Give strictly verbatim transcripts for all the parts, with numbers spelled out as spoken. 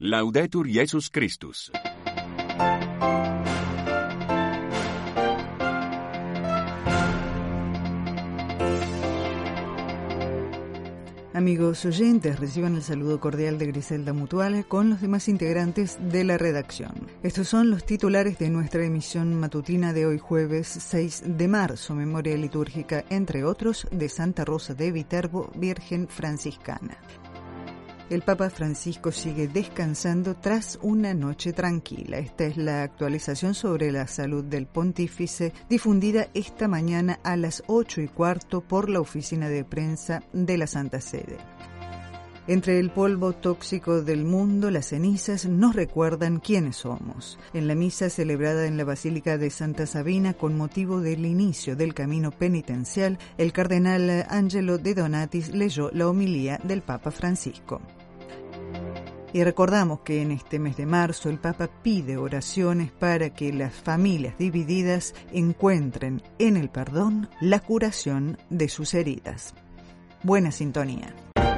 Laudetur Jesus Christus. Amigos oyentes, reciban el saludo cordial de Griselda Mutual con los demás integrantes de la redacción. Estos son los titulares de nuestra emisión matutina de hoy jueves seis de marzo, memoria litúrgica, entre otros, de Santa Rosa de Viterbo, Virgen Franciscana. El Papa Francisco sigue descansando tras una noche tranquila. Esta es la actualización sobre la salud del pontífice difundida esta mañana a las ocho y cuarto por la oficina de prensa de la Santa Sede. Entre el polvo tóxico del mundo, las cenizas nos recuerdan quiénes somos. En la misa celebrada en la Basílica de Santa Sabina con motivo del inicio del camino penitencial, el cardenal Angelo De Donatis leyó la homilía del Papa Francisco. Y recordamos que en este mes de marzo el Papa pide oraciones para que las familias divididas encuentren en el perdón la curación de sus heridas. Buena sintonía.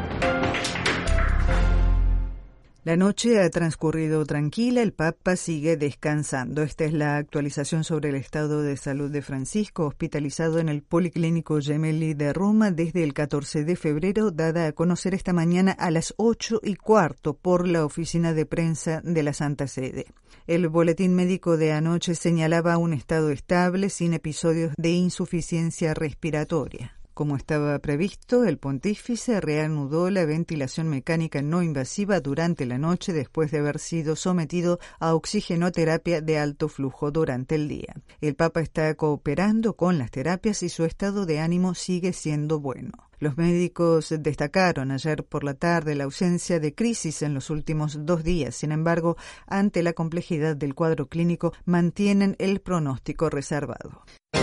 La noche ha transcurrido tranquila, el Papa sigue descansando. Esta es la actualización sobre el estado de salud de Francisco, hospitalizado en el Policlínico Gemelli de Roma desde el catorce de febrero, dada a conocer esta mañana a las ocho y cuarto por la oficina de prensa de la Santa Sede. El boletín médico de anoche señalaba un estado estable, sin episodios de insuficiencia respiratoria. Como estaba previsto, el pontífice reanudó la ventilación mecánica no invasiva durante la noche después de haber sido sometido a oxigenoterapia de alto flujo durante el día. El Papa está cooperando con las terapias y su estado de ánimo sigue siendo bueno. Los médicos destacaron ayer por la tarde la ausencia de crisis en los últimos dos días. Sin embargo, ante la complejidad del cuadro clínico, mantienen el pronóstico reservado.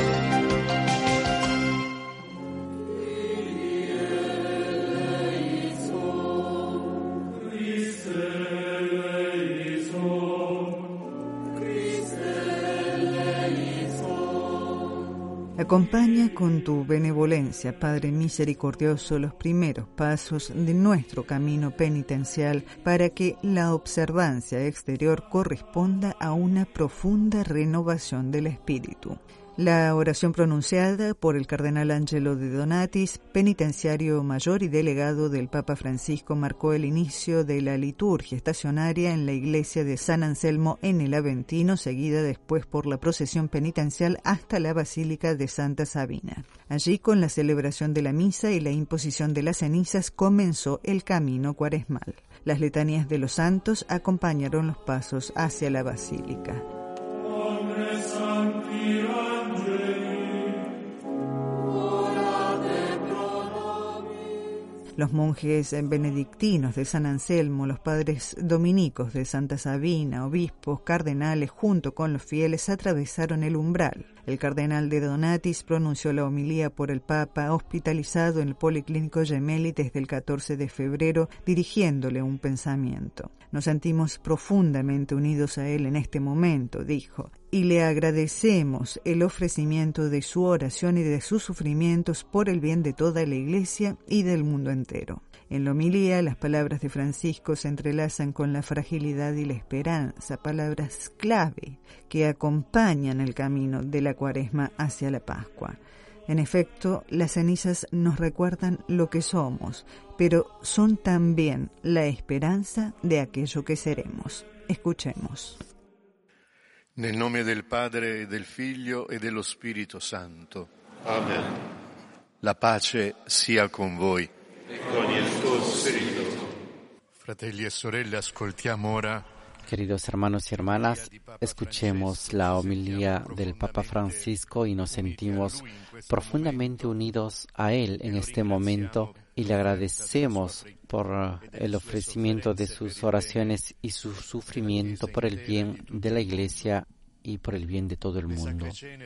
Acompaña con tu benevolencia, Padre misericordioso, los primeros pasos de nuestro camino penitencial para que la observancia exterior corresponda a una profunda renovación del espíritu. La oración pronunciada por el cardenal Angelo De Donatis, penitenciario mayor y delegado del Papa Francisco, marcó el inicio de la liturgia estacionaria en la iglesia de San Anselmo en el Aventino, seguida después por la procesión penitencial hasta la Basílica de Santa Sabina. Allí, con la celebración de la misa y la imposición de las cenizas, comenzó el camino cuaresmal. Las letanías de los santos acompañaron los pasos hacia la Basílica. Los monjes benedictinos de San Anselmo, los padres dominicos de Santa Sabina, obispos, cardenales, junto con los fieles, atravesaron el umbral. El cardenal De Donatis pronunció la homilía por el Papa, hospitalizado en el Policlínico Gemelli desde el catorce de febrero, dirigiéndole un pensamiento. Nos sentimos profundamente unidos a él en este momento, dijo, y le agradecemos el ofrecimiento de su oración y de sus sufrimientos por el bien de toda la Iglesia y del mundo entero. En la homilía, las palabras de Francisco se entrelazan con la fragilidad y la esperanza, palabras clave que acompañan el camino de la Cuaresma hacia la Pascua. En efecto, las cenizas nos recuerdan lo que somos, pero son también la esperanza de aquello que seremos. Escuchemos. Nel nome del Padre, del Figlio e dello Spirito Santo. Amen. La pace sia con voi. E con il tuo spirito. Fratelli e sorelle, ascoltiamo ora. Queridos hermanos y hermanas, escuchemos la homilía del Papa Francisco y nos sentimos profundamente unidos a él en este momento y le agradecemos por el ofrecimiento de sus oraciones y su sufrimiento por el bien de la Iglesia y por el bien de todo el mundo.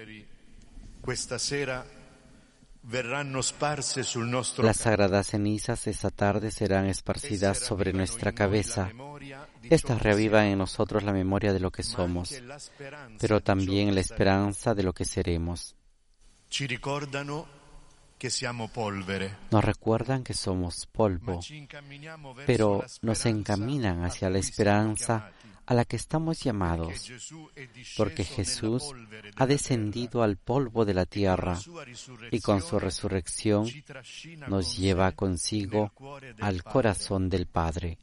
Las sagradas cenizas esta tarde serán esparcidas sobre nuestra cabeza. Estas reavivan en nosotros la memoria de lo que somos, pero también la esperanza de lo que seremos. che siamo polvere. Nos recuerdan que somos polvo, pero nos encaminan hacia la esperanza a la que estamos llamados, porque Jesús ha descendido al polvo de la tierra y con su resurrección nos lleva consigo al corazón del Padre.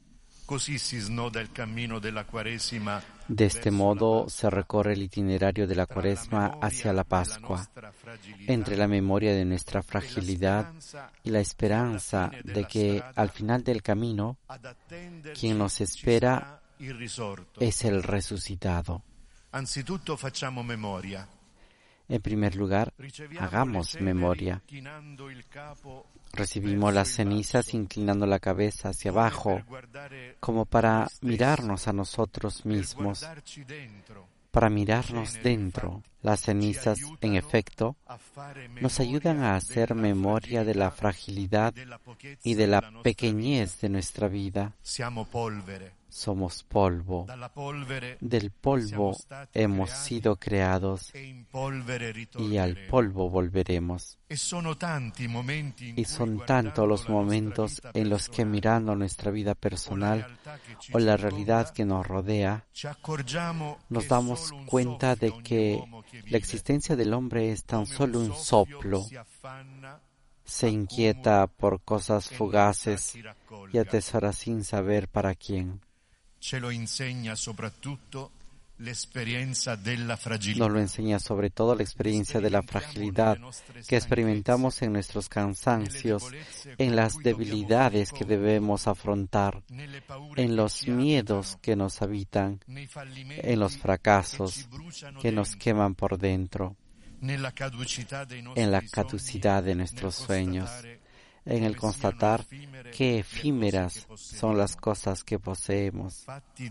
De este modo se recorre el itinerario de la Cuaresma hacia la Pascua, entre la memoria de nuestra fragilidad y la esperanza de que al final del camino, quien nos espera es el resucitado. En primer lugar, hagamos memoria. Recibimos las cenizas inclinando la cabeza hacia abajo, como para mirarnos a nosotros mismos, para mirarnos dentro. Las cenizas, en efecto, nos ayudan a hacer memoria de la fragilidad y de la pequeñez de nuestra vida. Somos polvo. Del polvo hemos sido creados y al polvo volveremos. Y son tantos los momentos en los que, mirando nuestra vida personal o la realidad que nos rodea, nos damos cuenta de que la existencia del hombre es tan solo un soplo. Se inquieta por cosas fugaces y atesora sin saber para quién. Nos lo enseña sobre todo la experiencia de la fragilidad que experimentamos en nuestros cansancios, en las debilidades que debemos afrontar, en los miedos que nos habitan, en los fracasos que nos queman por dentro, en la caducidad de nuestros sueños, en el constatar qué efímeras son las cosas que poseemos,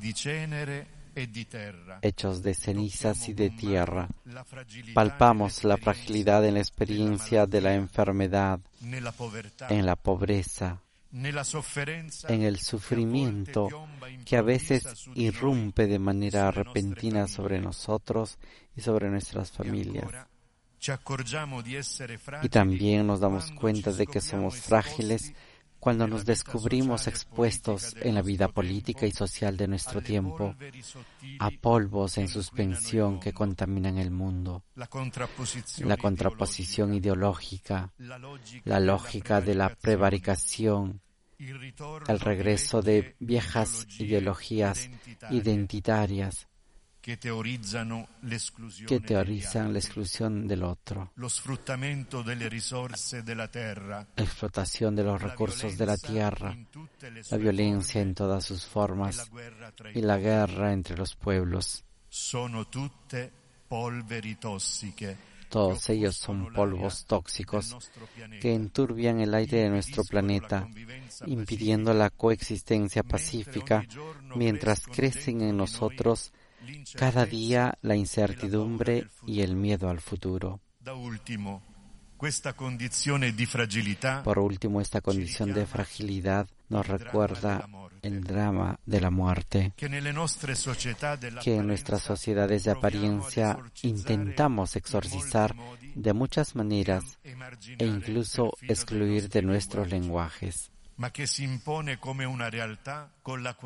hechos de cenizas y de tierra. Palpamos la fragilidad en la experiencia de la enfermedad, en la pobreza, en el sufrimiento que a veces irrumpe de manera repentina sobre nosotros y sobre nuestras familias. Y también nos damos cuenta de que somos frágiles cuando nos descubrimos expuestos en la vida política y social de nuestro tiempo a polvos en suspensión que contaminan el mundo. La contraposición ideológica, la lógica de la prevaricación, el regreso de viejas ideologías identitarias que teorizan la exclusión del otro, la explotación de los recursos de la tierra, la violencia en todas sus formas y la guerra entre los pueblos. Todos ellos son polvos tóxicos que enturbian el aire de nuestro planeta, impidiendo la coexistencia pacífica mientras crecen en nosotros cada día la incertidumbre y el miedo al futuro. Por último, esta condición de fragilidad nos recuerda el drama de la muerte, que en nuestras sociedades de apariencia intentamos exorcizar de muchas maneras e incluso excluir de nuestros lenguajes, pero que se impone como una realidad con la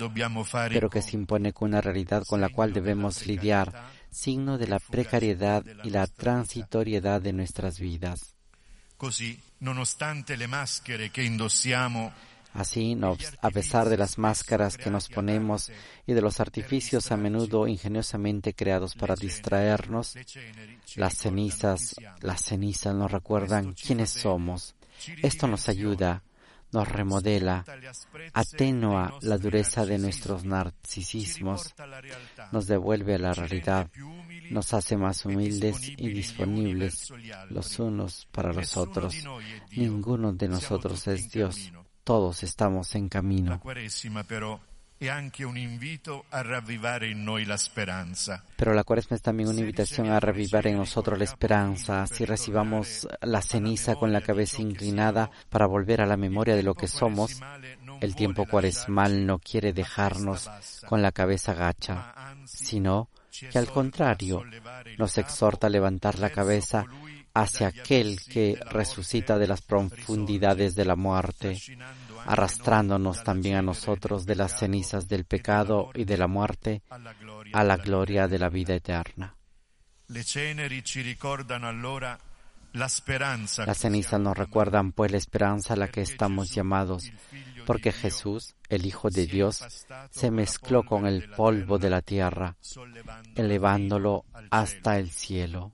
cual debemos lidiar, signo de la precariedad y la transitoriedad de nuestras vidas. Así, no, a pesar de las máscaras que nos ponemos y de los artificios a menudo ingeniosamente creados para distraernos, las cenizas, las cenizas nos recuerdan quiénes somos. Esto nos ayuda, nos remodela, atenúa la dureza de nuestros narcisismos, nos devuelve a la realidad, nos hace más humildes y disponibles los unos para los otros. Ninguno de nosotros es Dios, todos estamos en camino. Pero la Cuaresma es también una invitación a reavivar en nosotros la esperanza, así recibamos la ceniza con la cabeza inclinada para volver a la memoria de lo que somos. El tiempo cuaresmal no quiere dejarnos con la cabeza gacha, sino que al contrario nos exhorta a levantar la cabeza hacia aquel que resucita de las profundidades de la muerte, arrastrándonos también a nosotros de las cenizas del pecado y de la muerte a la gloria de la vida eterna. Las cenizas nos recuerdan pues la esperanza a la que estamos llamados, porque Jesús, el Hijo de Dios, se mezcló con el polvo de la tierra, elevándolo hasta el cielo.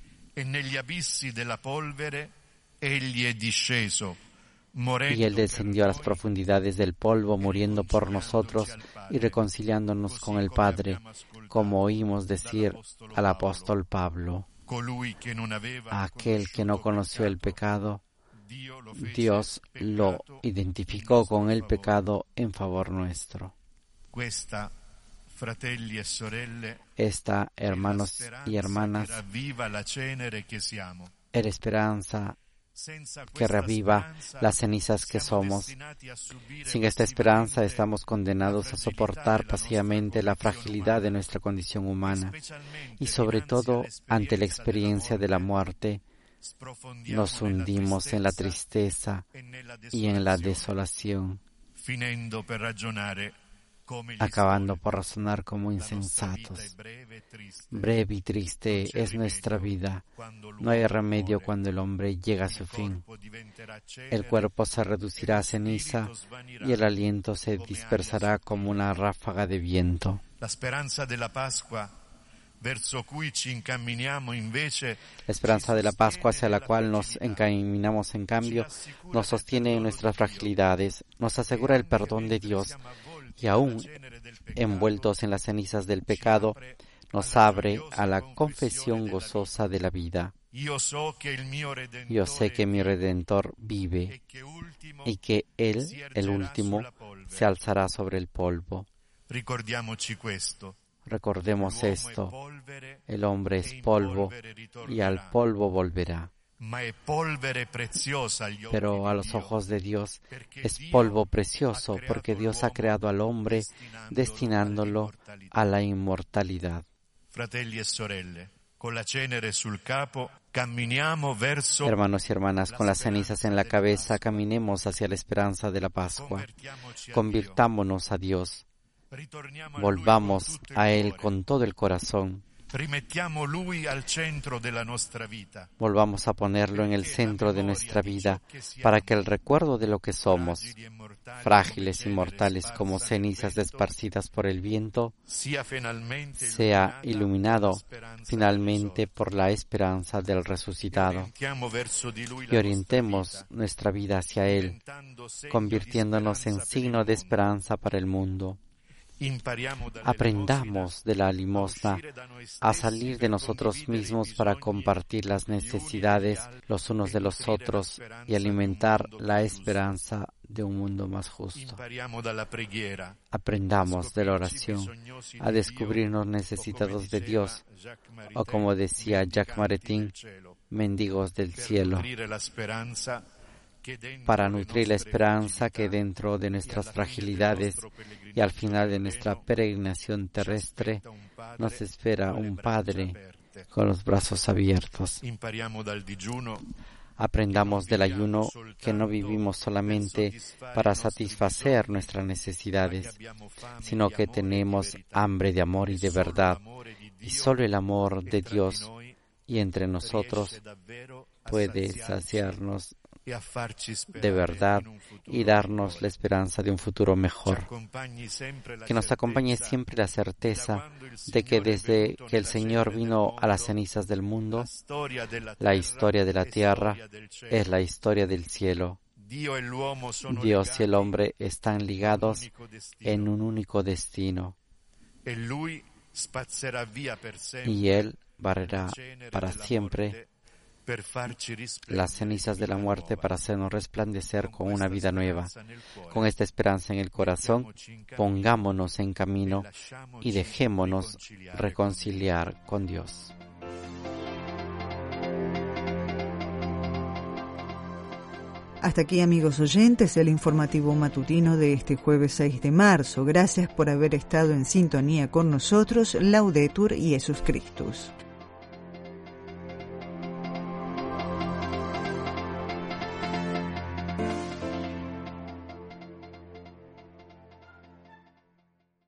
Y Él descendió a las profundidades del polvo, muriendo por nosotros y reconciliándonos con el Padre, como oímos decir al apóstol Pablo. A aquel que no conoció el pecado, Dios lo identificó con el pecado en favor nuestro. Esta, hermanos y hermanas, es la esperanza que reviva las cenizas que somos. Sin esta esperanza estamos condenados a soportar pasivamente la fragilidad de nuestra condición humana y sobre todo ante la experiencia de la muerte nos hundimos en la tristeza y en la desolación, acabando por razonar como insensatos. Breve y triste es nuestra vida. No hay remedio cuando el hombre llega a su fin. El cuerpo se reducirá a ceniza y el aliento se dispersará como una ráfaga de viento. La esperanza de la Pascua hacia la cual nos encaminamos, en cambio, nos sostiene en nuestras fragilidades, nos asegura el perdón de Dios y aún envueltos en las cenizas del pecado, nos abre a la confesión gozosa de la vida. Yo sé que mi Redentor vive y que Él, el último, se alzará sobre el polvo. Recordemos esto, el hombre es polvo y al polvo volverá. Pero a los ojos de Dios es polvo precioso porque Dios ha creado al hombre destinándolo a la inmortalidad. Hermanos y hermanas, con las cenizas en la cabeza caminemos hacia la esperanza de la Pascua. Convirtámonos a Dios. Volvamos a Él con todo el corazón. Volvamos a ponerlo en el centro de nuestra vida para que el recuerdo de lo que somos, frágiles y mortales como cenizas esparcidas por el viento, sea iluminado finalmente por la esperanza del resucitado. Y orientemos nuestra vida hacia Él, convirtiéndonos en signo de esperanza para el mundo. Aprendamos de la limosna a salir de nosotros mismos para compartir las necesidades los unos de los otros y alimentar la esperanza de un mundo más justo. Aprendamos de la oración a descubrirnos necesitados de Dios, o como decía Jacques Maritain, mendigos del cielo, para nutrir la esperanza que dentro de nuestras fragilidades y al final de nuestra peregrinación terrestre nos espera un Padre con los brazos abiertos. Aprendamos del ayuno que no vivimos solamente para satisfacer nuestras necesidades, sino que tenemos hambre de amor y de verdad, y solo el amor de Dios y entre nosotros puede saciarnos de verdad y darnos la esperanza de un futuro mejor. Que nos acompañe siempre la certeza de que desde que el Señor vino a las cenizas del mundo, la historia de la tierra es la historia del cielo. Dios y el hombre están ligados en un único destino. Y Él barrerá para siempre las cenizas de la muerte para hacernos resplandecer con una vida nueva. Con esta esperanza en el corazón, pongámonos en camino y dejémonos reconciliar con Dios. Hasta aquí, amigos oyentes, el informativo matutino de este jueves seis de marzo. Gracias por haber estado en sintonía con nosotros. Laudetur Jesus Christus.